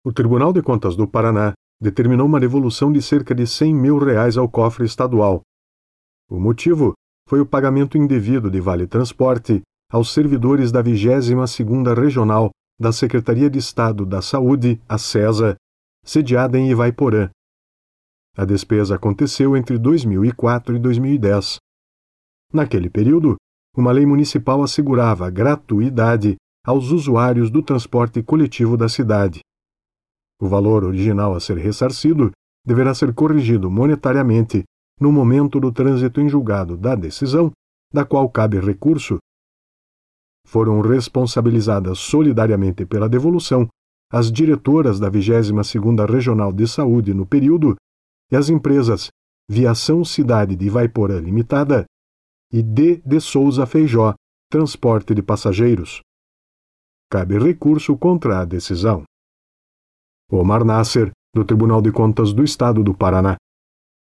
O Tribunal de Contas do Paraná determinou uma devolução de cerca de R$100 mil ao cofre estadual. O motivo foi o pagamento indevido de vale-transporte aos servidores da 22ª Regional da Secretaria de Estado da Saúde, a SESA, sediada em Ivaiporã. A despesa aconteceu entre 2004 e 2010. Naquele período, uma lei municipal assegurava gratuidade aos usuários do transporte coletivo da cidade. O valor original a ser ressarcido deverá ser corrigido monetariamente no momento do trânsito em julgado da decisão, da qual cabe recurso. Foram responsabilizadas solidariamente pela devolução as diretoras da 22ª Regional de Saúde no período e as empresas Viação Cidade de Ivaiporã Limitada e D. de Souza Feijó, Transporte de Passageiros. Cabe recurso contra a decisão. Omar Nasser, do Tribunal de Contas do Estado do Paraná.